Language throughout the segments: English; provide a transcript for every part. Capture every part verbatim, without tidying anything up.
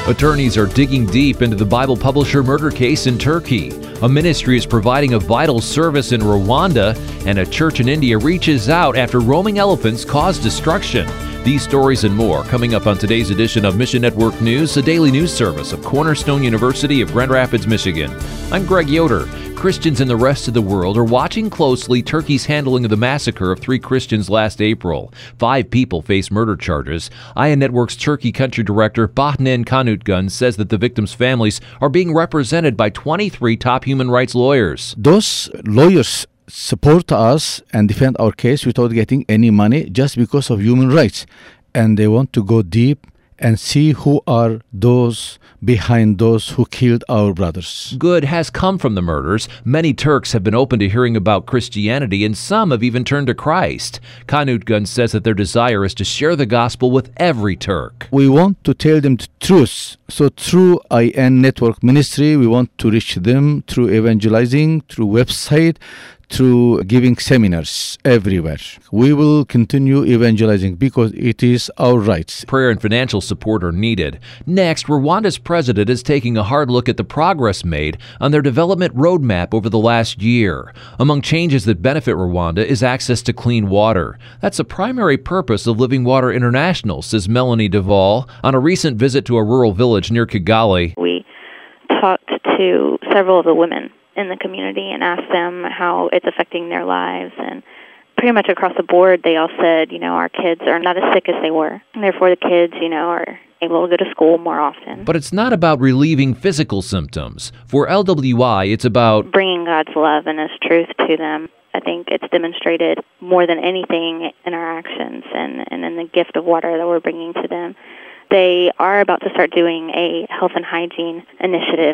Attorneys are digging deep into the Bible publisher murder case in Turkey. A ministry is providing a vital service in Rwanda, and a church in India reaches out after roaming elephants cause destruction. These stories and more coming up on today's edition of Mission Network News, a daily news service of Cornerstone University of Grand Rapids, Michigan. I'm Greg Yoder. Christians in the rest of the world are watching closely Turkey's handling of the massacre of three Christians last April. Five people face murder charges. I A Network's Turkey country director Bahnen Kanutgun says that the victims' families are being represented by twenty-three top human rights lawyers. Those lawyers support us and defend our case without getting any money just because of human rights. And they want to go deep and see who are those behind those who killed our brothers. Good has come from the murders. Many Turks have been open to hearing about Christianity, and some have even turned to Christ. Kanutgun says that their desire is to share the gospel with every Turk. We want to tell them the truth. So through I A N Network Ministry, we want to reach them through evangelizing, through website, through giving seminars everywhere. We will continue evangelizing because it is our rights. Prayer and financial support are needed. Next, Rwanda's president is taking a hard look at the progress made on their development roadmap over the last year. Among changes that benefit Rwanda is access to clean water. That's a primary purpose of Living Water International, says Melanie Duvall on a recent visit to a rural village near Kigali. We talked to several of the women in the community and asked them how it's affecting their lives, and pretty much across the board they all said, you know, our kids are not as sick as they were, and therefore the kids, you know, are able to go to school more often. But it's not about relieving physical symptoms. For L W I, it's about bringing God's love and His truth to them. I think it's demonstrated more than anything in our actions and, and in the gift of water that we're bringing to them. They are about to start doing a health and hygiene initiative.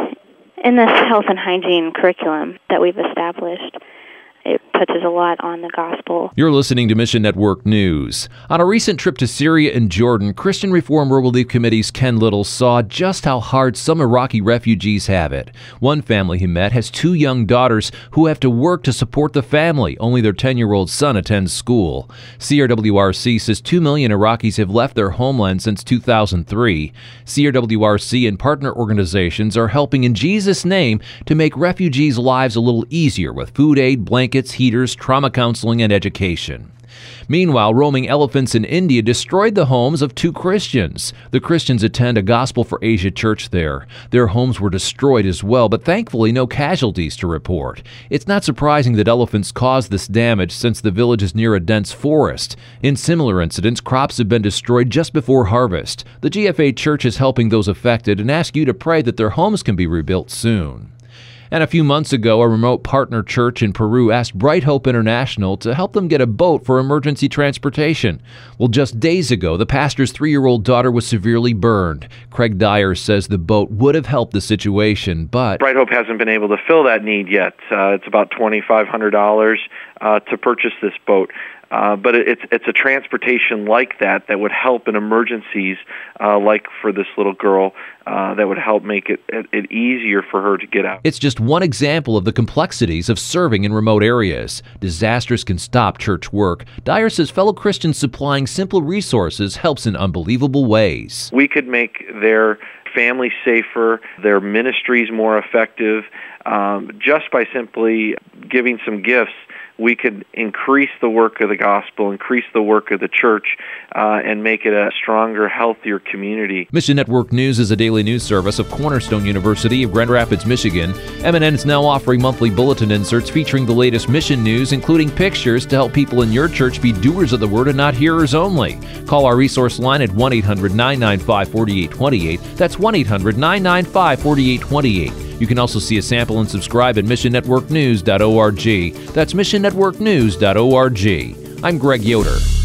In this health and hygiene curriculum that we've established, it touches a lot on the gospel. You're listening to Mission Network News. On a recent trip to Syria and Jordan, Christian Reform World Relief Committee's Ken Little saw just how hard some Iraqi refugees have it. One family he met has two young daughters who have to work to support the family. Only their ten-year-old son attends school. C R W R C says two million Iraqis have left their homeland since two thousand three. C R W R C and partner organizations are helping in Jesus' name to make refugees' lives a little easier with food aid, blankets, heaters, trauma counseling, and education. Meanwhile, roaming elephants in India destroyed the homes of two Christians. The Christians attend a Gospel for Asia church there. Their homes were destroyed as well, but thankfully no casualties to report. It's not surprising that elephants caused this damage since the village is near a dense forest. In similar incidents, crops have been destroyed just before harvest. The G F A church is helping those affected and asks you to pray that their homes can be rebuilt soon. And a few months ago, a remote partner church in Peru asked Bright Hope International to help them get a boat for emergency transportation. Well, just days ago, the pastor's three-year-old daughter was severely burned. Craig Dyer says the boat would have helped the situation, but Bright Hope hasn't been able to fill that need yet. Uh, it's about twenty-five hundred dollars uh, to purchase this boat. Uh, but it's it's a transportation like that that would help in emergencies, uh, like for this little girl, uh, that would help make it, it, it easier for her to get out. It's just one example of the complexities of serving in remote areas. Disasters can stop church work. Dyer says fellow Christians supplying simple resources helps in unbelievable ways. We could make their family safer, their ministries more effective, um, just by simply giving some gifts. We could increase the work of the gospel, increase the work of the church, uh, and make it a stronger, healthier community. Mission Network News is a daily news service of Cornerstone University of Grand Rapids, Michigan. M N N is now offering monthly bulletin inserts featuring the latest mission news, including pictures to help people in your church be doers of the word and not hearers only. Call our resource line at one eight hundred nine nine five four eight two eight. That's one eight hundred nine nine five four eight two eight. You can also see a sample and subscribe at mission network news dot org. That's mission network news dot org. I'm Greg Yoder.